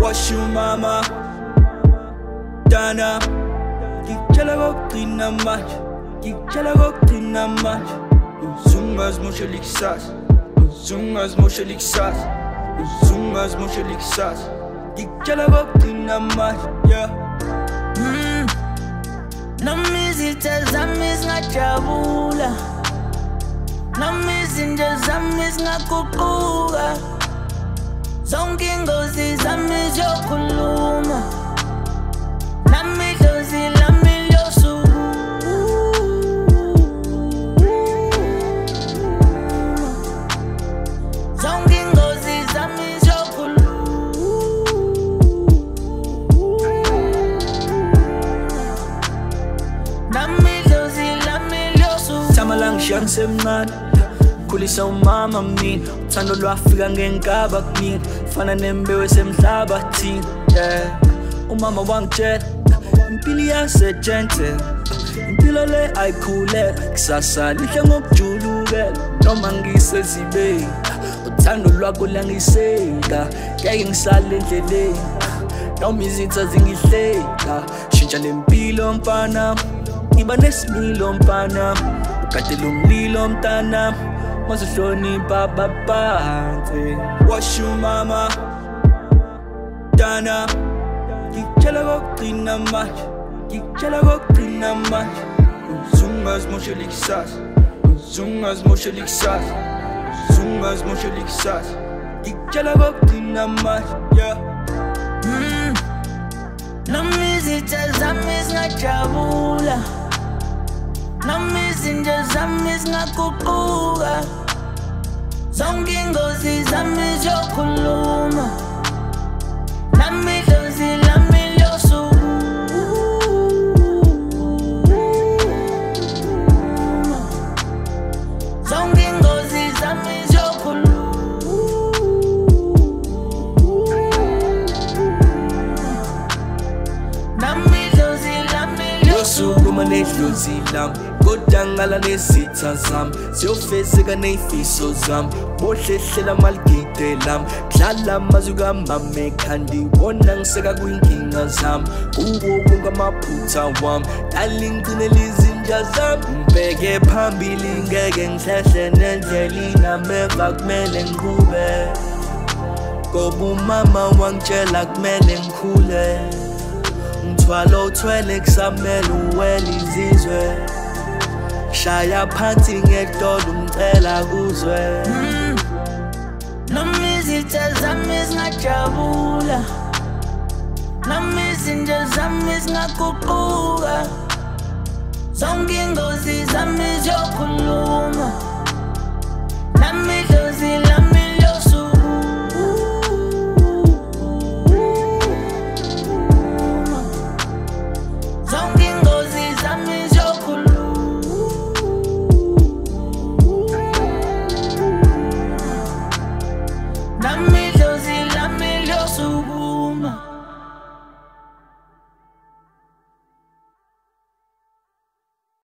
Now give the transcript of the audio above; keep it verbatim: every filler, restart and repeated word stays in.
Wash your mama Dana Gitjela kokugcina manje Gitjela kokugcina manje Uzungazimoshe likusasa Uzungazimoshe likusasa Uzungazimoshe likusasa Gitjela kokugcina manje yeah mm. Nami izitha zami zingajabula Nami izinja zami zingaguquka Zonke ingozi zami ziyokhuluma Nami idlozi lami liyosukuma Zonke ingozi zami ziyokhuluma Nami idlozi lami liyosukuma Sama lang siyang semnani Kulisa umama mina Uthando lwafika ngenkaba kumina Fana nembewu esemhlabathini yeah Umama wangitshela impilo iyasetshenzela Impilo le ayikhulela Kusasa lihle ngokujulukela Noma ngisezibeni Uthando lwakho langiseka Ngeke ngisale endleleni Noma izitha zingihleka Shintsha lempilo mfana Iba nesimilo mfana Ugadela umlilo mntana Mazuhlonipha babaphansi Wash your mama Dana Gitjela kokugcina manje Gitjela kokugcina manje Uzungazimoshe likusasa Uzungazimoshe likusasa Uzungazimoshe likusasa Gitjela kokugcina manje yeah mm. Nami izitha zami zingajabula Nami izinja zami zingaguquka Zonke ingozi zami ziyokhuluma Nami idlozi lami liyosukuma Zonke ingozi zami ziyokhuluma Nami idlozi lami liyosukuma nedlozi lami Kodangala nezitha zami Siyofezeka ney'fiso zami Bohlehlela maligide lami Dlala amazwi kamama ekhanda Wona ngiseka kuyinkinga zami Kuwo wonke amaphutha wami Dala ngigcinele izinja zami Ngibheke phambili ngeke ngihlehle nendlela inameva kumele ngiqhube Ngoba umama wangitshela kumele ngikhule Ngithwala uthwele kusamele uwele izizwe Shaya phansi ngekudolo umcela kuzwe mm. Nami izitha zami zingajabula Nami izinja zami zingaguquka Zonke ingozi zami ziyokhuluma